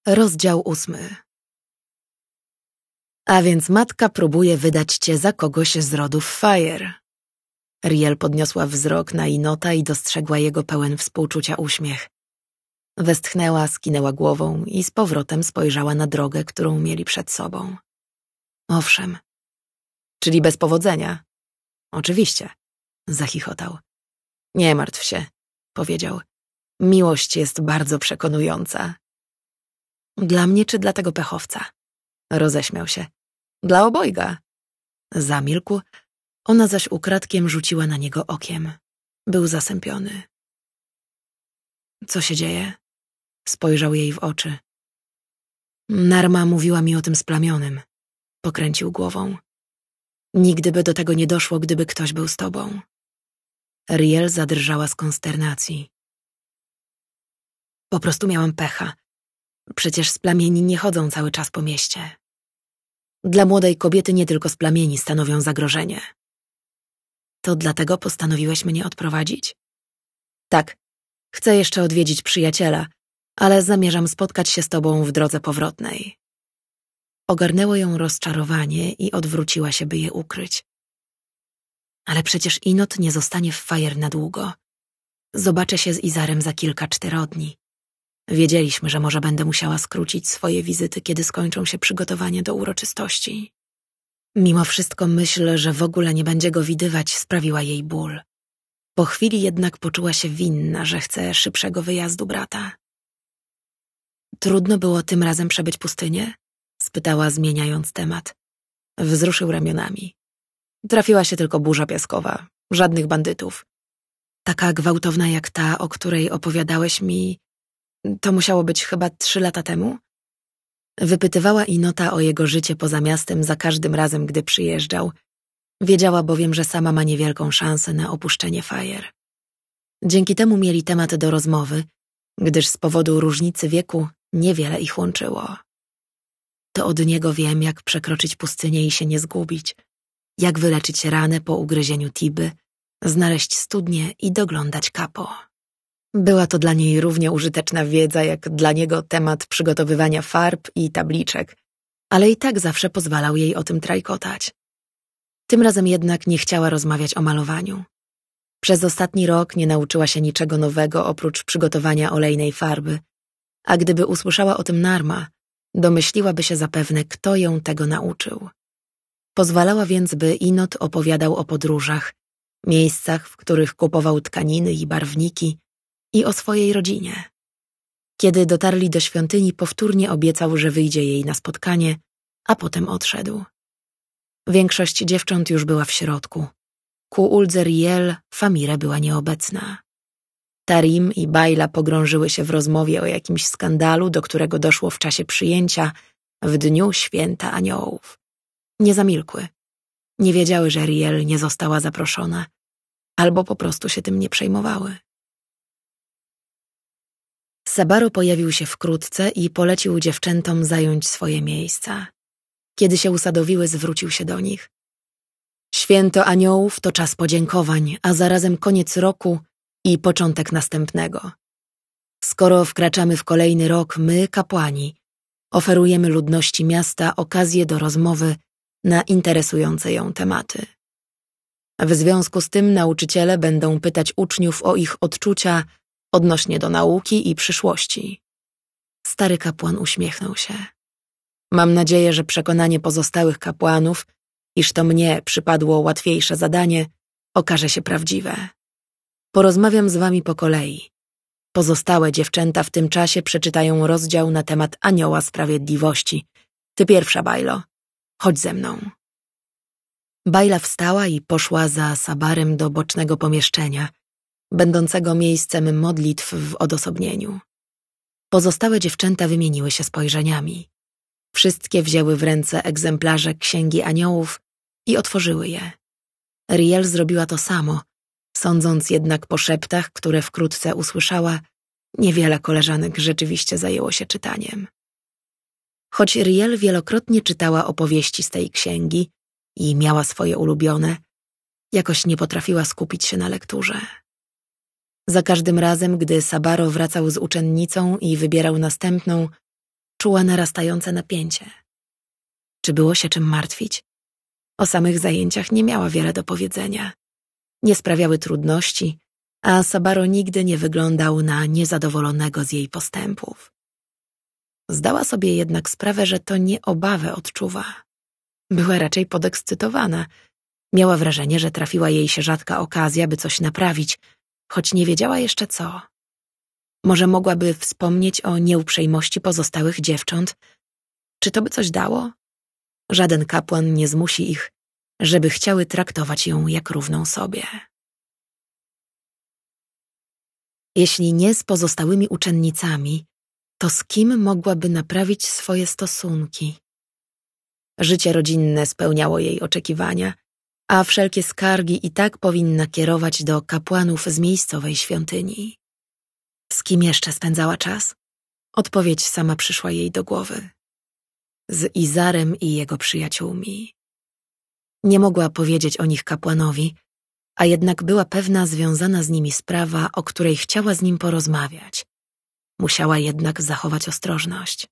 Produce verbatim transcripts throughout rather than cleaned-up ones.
Rozdział ósmy. A więc matka próbuje wydać cię za kogoś z rodów Fire. Riel podniosła wzrok na Inota i dostrzegła jego pełen współczucia uśmiech. Westchnęła, skinęła głową i z powrotem spojrzała na drogę, którą mieli przed sobą. Owszem. Czyli bez powodzenia? Oczywiście, zachichotał. Nie martw się, powiedział. Miłość jest bardzo przekonująca. Dla mnie czy dla tego pechowca? Roześmiał się. Dla obojga. Zamilkł, ona zaś ukradkiem rzuciła na niego okiem. Był zasępiony. Co się dzieje? Spojrzał jej w oczy. Narma mówiła mi o tym splamionym. Pokręcił głową. Nigdy by do tego nie doszło, gdyby ktoś był z tobą. Riel zadrżała z konsternacji. Po prostu miałam pecha. Przecież splamieni nie chodzą cały czas po mieście. Dla młodej kobiety nie tylko splamieni stanowią zagrożenie. To dlatego postanowiłeś mnie odprowadzić? Tak, chcę jeszcze odwiedzić przyjaciela, ale zamierzam spotkać się z tobą w drodze powrotnej. Ogarnęło ją rozczarowanie i odwróciła się, by je ukryć. Ale przecież Inot nie zostanie w Fire na długo. Zobaczę się z Izarem za kilka czterodni. Wiedzieliśmy, że może będę musiała skrócić swoje wizyty, kiedy skończą się przygotowania do uroczystości. Mimo wszystko myśl, że w ogóle nie będzie go widywać, sprawiła jej ból. Po chwili jednak poczuła się winna, że chce szybszego wyjazdu brata. Trudno było tym razem przebyć pustynię? Spytała, zmieniając temat. Wzruszył ramionami. Trafiła się tylko burza piaskowa, żadnych bandytów. Taka gwałtowna jak ta, o której opowiadałeś mi, to musiało być chyba trzy lata temu? Wypytywała Inota o jego życie poza miastem za każdym razem, gdy przyjeżdżał. Wiedziała bowiem, że sama ma niewielką szansę na opuszczenie Fire. Dzięki temu mieli temat do rozmowy, gdyż z powodu różnicy wieku niewiele ich łączyło. To od niego wiem, jak przekroczyć pustynię i się nie zgubić, jak wyleczyć ranę po ugryzieniu Tiby, znaleźć studnię i doglądać kapo. Była to dla niej równie użyteczna wiedza, jak dla niego temat przygotowywania farb i tabliczek, ale i tak zawsze pozwalał jej o tym trajkotać. Tym razem jednak nie chciała rozmawiać o malowaniu. Przez ostatni rok nie nauczyła się niczego nowego oprócz przygotowania olejnej farby, a gdyby usłyszała o tym Narma, domyśliłaby się zapewne, kto ją tego nauczył. Pozwalała więc, by Inot opowiadał o podróżach, miejscach, w których kupował tkaniny i barwniki, i o swojej rodzinie. Kiedy dotarli do świątyni, powtórnie obiecał, że wyjdzie jej na spotkanie, a potem odszedł. Większość dziewcząt już była w środku. Ku uldze Riel Famire była nieobecna. Tarim i Baila pogrążyły się w rozmowie o jakimś skandalu, do którego doszło w czasie przyjęcia w dniu święta aniołów. Nie zamilkły. Nie wiedziały, że Riel nie została zaproszona, albo po prostu się tym nie przejmowały. Sabaro pojawił się wkrótce i polecił dziewczętom zająć swoje miejsca. Kiedy się usadowiły, zwrócił się do nich. Święto aniołów to czas podziękowań, a zarazem koniec roku i początek następnego. Skoro wkraczamy w kolejny rok, my, kapłani, oferujemy ludności miasta okazję do rozmowy na interesujące ją tematy. W związku z tym nauczyciele będą pytać uczniów o ich odczucia odnośnie do nauki i przyszłości. Stary kapłan uśmiechnął się. Mam nadzieję, że przekonanie pozostałych kapłanów, iż to mnie przypadło łatwiejsze zadanie, okaże się prawdziwe. Porozmawiam z wami po kolei. Pozostałe dziewczęta w tym czasie przeczytają rozdział na temat Anioła Sprawiedliwości. Ty pierwsza, Bailo. Chodź ze mną. Baila wstała i poszła za Sabarem do bocznego pomieszczenia, będącego miejscem modlitw w odosobnieniu. Pozostałe dziewczęta wymieniły się spojrzeniami. Wszystkie wzięły w ręce egzemplarze Księgi Aniołów i otworzyły je. Riel zrobiła to samo, sądząc jednak po szeptach, które wkrótce usłyszała, niewiele koleżanek rzeczywiście zajęło się czytaniem. Choć Riel wielokrotnie czytała opowieści z tej księgi i miała swoje ulubione, jakoś nie potrafiła skupić się na lekturze. Za każdym razem, gdy Sabaro wracał z uczennicą i wybierał następną, czuła narastające napięcie. Czy było się czym martwić? O samych zajęciach nie miała wiele do powiedzenia. Nie sprawiały trudności, a Sabaro nigdy nie wyglądał na niezadowolonego z jej postępów. Zdała sobie jednak sprawę, że to nie obawę odczuwa. Była raczej podekscytowana. Miała wrażenie, że trafiła jej się rzadka okazja, by coś naprawić, choć nie wiedziała jeszcze co. Może mogłaby wspomnieć o nieuprzejmości pozostałych dziewcząt? Czy to by coś dało? Żaden kapłan nie zmusi ich, żeby chciały traktować ją jak równą sobie. Jeśli nie z pozostałymi uczennicami, to z kim mogłaby naprawić swoje stosunki? Życie rodzinne spełniało jej oczekiwania, a wszelkie skargi i tak powinna kierować do kapłanów z miejscowej świątyni. Z kim jeszcze spędzała czas? Odpowiedź sama przyszła jej do głowy. Z Izarem i jego przyjaciółmi. Nie mogła powiedzieć o nich kapłanowi, a jednak była pewna związana z nimi sprawa, o której chciała z nim porozmawiać. Musiała jednak zachować ostrożność.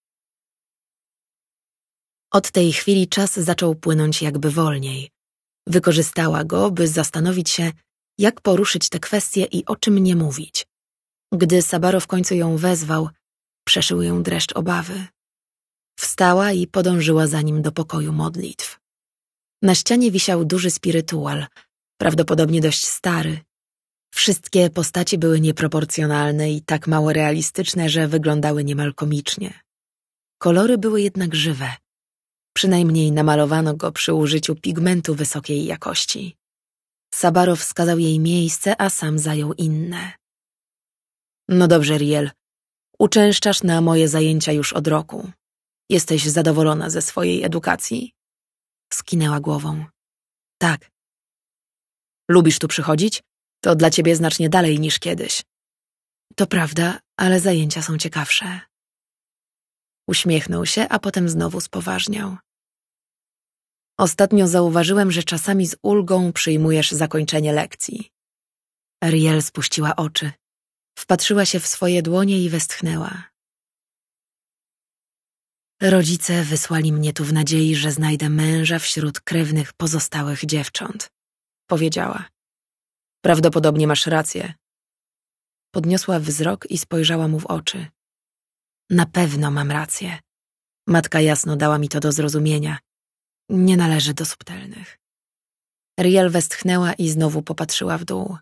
Od tej chwili czas zaczął płynąć jakby wolniej. Wykorzystała go, by zastanowić się, jak poruszyć te kwestie i o czym nie mówić. Gdy Sabaro w końcu ją wezwał, przeszył ją dreszcz obawy. Wstała i podążyła za nim do pokoju modlitw. Na ścianie wisiał duży spirytual, prawdopodobnie dość stary. Wszystkie postacie były nieproporcjonalne i tak mało realistyczne, że wyglądały niemal komicznie. Kolory były jednak żywe. Przynajmniej namalowano go przy użyciu pigmentu wysokiej jakości. Sabaro wskazał jej miejsce, a sam zajął inne. No dobrze, Riel. Uczęszczasz na moje zajęcia już od roku. Jesteś zadowolona ze swojej edukacji? Skinęła głową. Tak. Lubisz tu przychodzić? To dla ciebie znacznie dalej niż kiedyś. To prawda, ale zajęcia są ciekawsze. Uśmiechnął się, a potem znowu spoważniał. Ostatnio zauważyłem, że czasami z ulgą przyjmujesz zakończenie lekcji. Riel spuściła oczy. Wpatrzyła się w swoje dłonie i westchnęła. Rodzice wysłali mnie tu w nadziei, że znajdę męża wśród krewnych pozostałych dziewcząt. Powiedziała. Prawdopodobnie masz rację. Podniosła wzrok i spojrzała mu w oczy. Na pewno mam rację. Matka jasno dała mi to do zrozumienia. Nie należy do subtelnych. Riel westchnęła i znowu popatrzyła w dół.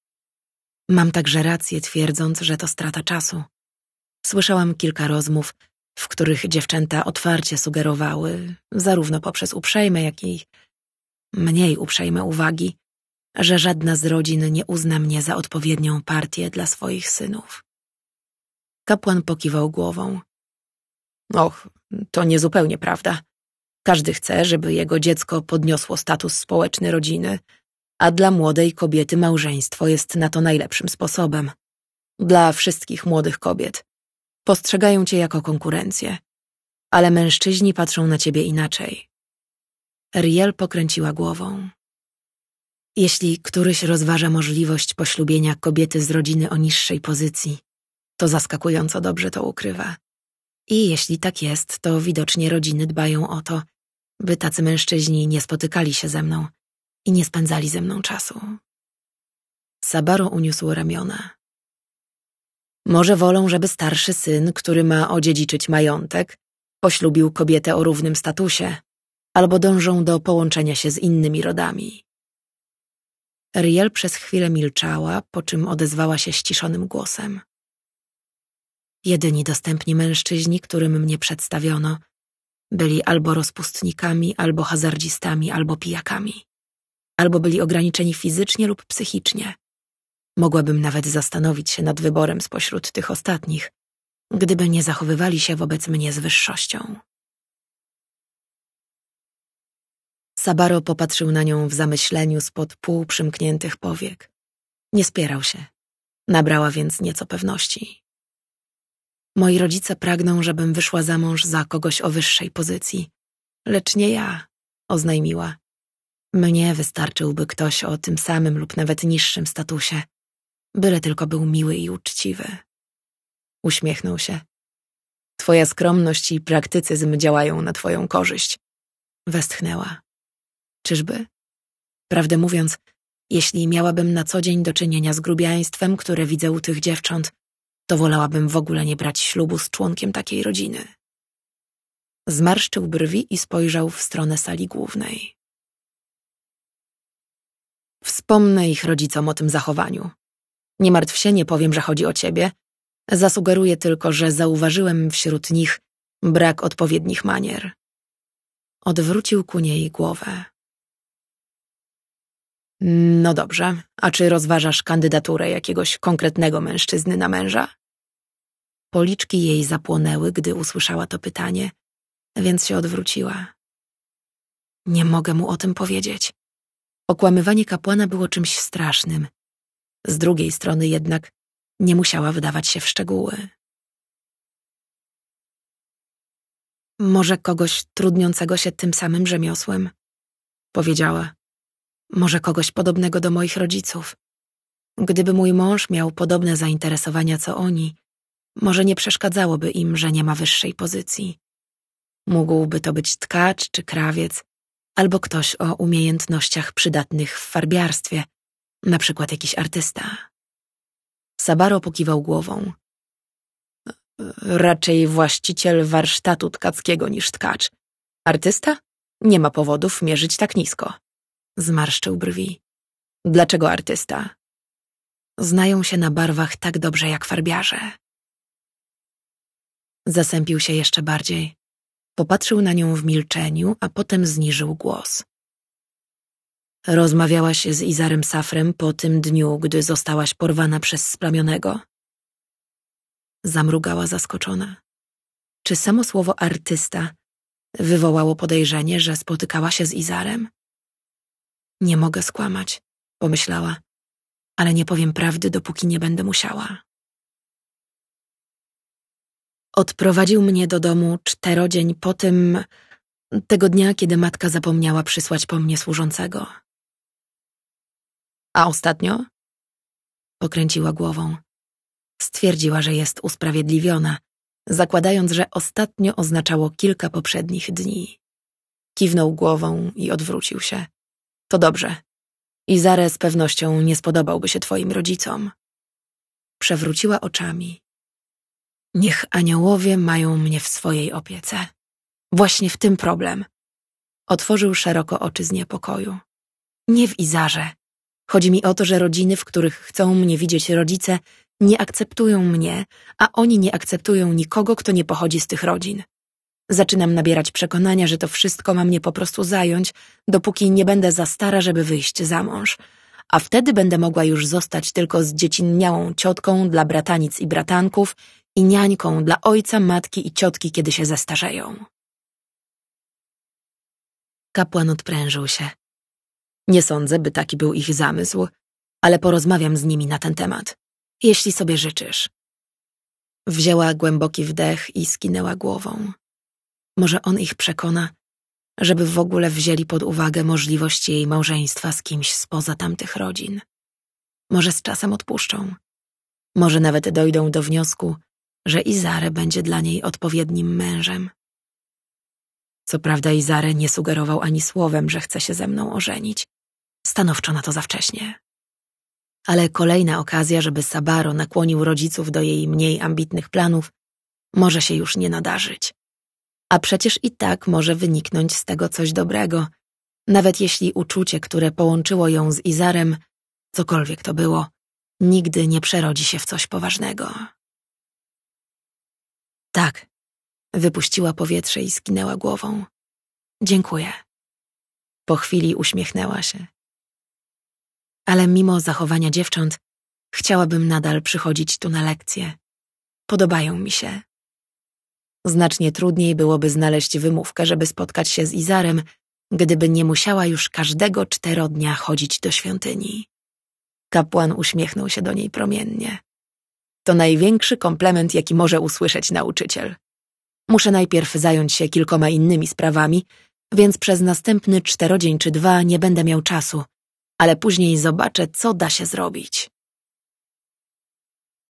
Mam także rację, twierdząc, że to strata czasu. Słyszałam kilka rozmów, w których dziewczęta otwarcie sugerowały, zarówno poprzez uprzejme, jak i mniej uprzejme uwagi, że żadna z rodzin nie uzna mnie za odpowiednią partię dla swoich synów. Kapłan pokiwał głową. Och, to niezupełnie prawda. Każdy chce, żeby jego dziecko podniosło status społeczny rodziny, a dla młodej kobiety małżeństwo jest na to najlepszym sposobem. Dla wszystkich młodych kobiet. Postrzegają cię jako konkurencję, ale mężczyźni patrzą na ciebie inaczej. Riel pokręciła głową. Jeśli któryś rozważa możliwość poślubienia kobiety z rodziny o niższej pozycji, to zaskakująco dobrze to ukrywa. I jeśli tak jest, to widocznie rodziny dbają o to, by tacy mężczyźni nie spotykali się ze mną i nie spędzali ze mną czasu. Sabaro uniósł ramiona. Może wolą, żeby starszy syn, który ma odziedziczyć majątek, poślubił kobietę o równym statusie, albo dążą do połączenia się z innymi rodami. Riel przez chwilę milczała, po czym odezwała się ściszonym głosem. Jedyni dostępni mężczyźni, którym mnie przedstawiono, byli albo rozpustnikami, albo hazardzistami, albo pijakami. Albo byli ograniczeni fizycznie lub psychicznie. Mogłabym nawet zastanowić się nad wyborem spośród tych ostatnich, gdyby nie zachowywali się wobec mnie z wyższością. Sabaro popatrzył na nią w zamyśleniu spod pół przymkniętych powiek. Nie spierał się. Nabrała więc nieco pewności. Moi rodzice pragną, żebym wyszła za mąż za kogoś o wyższej pozycji, lecz nie ja, oznajmiła. Mnie wystarczyłby ktoś o tym samym lub nawet niższym statusie, byle tylko był miły i uczciwy. Uśmiechnął się. Twoja skromność i praktycyzm działają na twoją korzyść. Westchnęła. Czyżby? Prawdę mówiąc, jeśli miałabym na co dzień do czynienia z grubiaństwem, które widzę u tych dziewcząt, to wolałabym w ogóle nie brać ślubu z członkiem takiej rodziny. Zmarszczył brwi i spojrzał w stronę sali głównej. Wspomnę ich rodzicom o tym zachowaniu. Nie martw się, nie powiem, że chodzi o ciebie. Zasugeruję tylko, że zauważyłem wśród nich brak odpowiednich manier. Odwrócił ku niej głowę. No dobrze, a czy rozważasz kandydaturę jakiegoś konkretnego mężczyzny na męża? Policzki jej zapłonęły, gdy usłyszała to pytanie, więc się odwróciła. Nie mogę mu o tym powiedzieć. Okłamywanie kapłana było czymś strasznym. Z drugiej strony jednak nie musiała wydawać się w szczegóły. Może kogoś trudniącego się tym samym rzemiosłem? Powiedziała. Może kogoś podobnego do moich rodziców. Gdyby mój mąż miał podobne zainteresowania co oni, może nie przeszkadzałoby im, że nie ma wyższej pozycji. Mógłby to być tkacz czy krawiec, albo ktoś o umiejętnościach przydatnych w farbiarstwie, na przykład jakiś artysta. Sabaro pokiwał głową. Raczej właściciel warsztatu tkackiego niż tkacz. Artysta? Nie ma powodów mierzyć tak nisko. Zmarszczył brwi. Dlaczego artysta? Znają się na barwach tak dobrze jak farbiarze. Zasępił się jeszcze bardziej. Popatrzył na nią w milczeniu, a potem zniżył głos. Rozmawiałaś z Izarem Safrem po tym dniu, gdy zostałaś porwana przez splamionego? Zamrugała zaskoczona. Czy samo słowo artysta wywołało podejrzenie, że spotykała się z Izarem? Nie mogę skłamać, pomyślała, ale nie powiem prawdy, dopóki nie będę musiała. Odprowadził mnie do domu czterodzień po tym, tego dnia, kiedy matka zapomniała przysłać po mnie służącego. A ostatnio? Pokręciła głową. Stwierdziła, że jest usprawiedliwiona, zakładając, że ostatnio oznaczało kilka poprzednich dni. Kiwnął głową i odwrócił się. To dobrze. Izare z pewnością nie spodobałby się twoim rodzicom. Przewróciła oczami. Niech aniołowie mają mnie w swojej opiece. Właśnie w tym problem. Otworzył szeroko oczy z niepokoju. Nie w Izarze. Chodzi mi o to, że rodziny, w których chcą mnie widzieć rodzice, nie akceptują mnie, a oni nie akceptują nikogo, kto nie pochodzi z tych rodzin. Zaczynam nabierać przekonania, że to wszystko ma mnie po prostu zająć, dopóki nie będę za stara, żeby wyjść za mąż. A wtedy będę mogła już zostać tylko zdziecinniałą ciotką dla bratanic i bratanków i niańką dla ojca, matki i ciotki, kiedy się zestarzeją. Kapłan odprężył się. Nie sądzę, by taki był ich zamysł, ale porozmawiam z nimi na ten temat, jeśli sobie życzysz. Wzięła głęboki wdech i skinęła głową. Może on ich przekona, żeby w ogóle wzięli pod uwagę możliwość jej małżeństwa z kimś spoza tamtych rodzin. Może z czasem odpuszczą. Może nawet dojdą do wniosku, że Izare będzie dla niej odpowiednim mężem. Co prawda Izare nie sugerował ani słowem, że chce się ze mną ożenić. Stanowczo na to za wcześnie. Ale kolejna okazja, żeby Sabaro nakłonił rodziców do jej mniej ambitnych planów, może się już nie nadarzyć. A przecież i tak może wyniknąć z tego coś dobrego, nawet jeśli uczucie, które połączyło ją z Izarem, cokolwiek to było, nigdy nie przerodzi się w coś poważnego. Tak, wypuściła powietrze i skinęła głową. Dziękuję. Po chwili uśmiechnęła się. Ale mimo zachowania dziewcząt, chciałabym nadal przychodzić tu na lekcje. Podobają mi się. Znacznie trudniej byłoby znaleźć wymówkę, żeby spotkać się z Izarem, gdyby nie musiała już każdego czterodnia chodzić do świątyni. Kapłan uśmiechnął się do niej promiennie. To największy komplement, jaki może usłyszeć nauczyciel. Muszę najpierw zająć się kilkoma innymi sprawami, więc przez następny czterodzień czy dwa nie będę miał czasu, ale później zobaczę, co da się zrobić.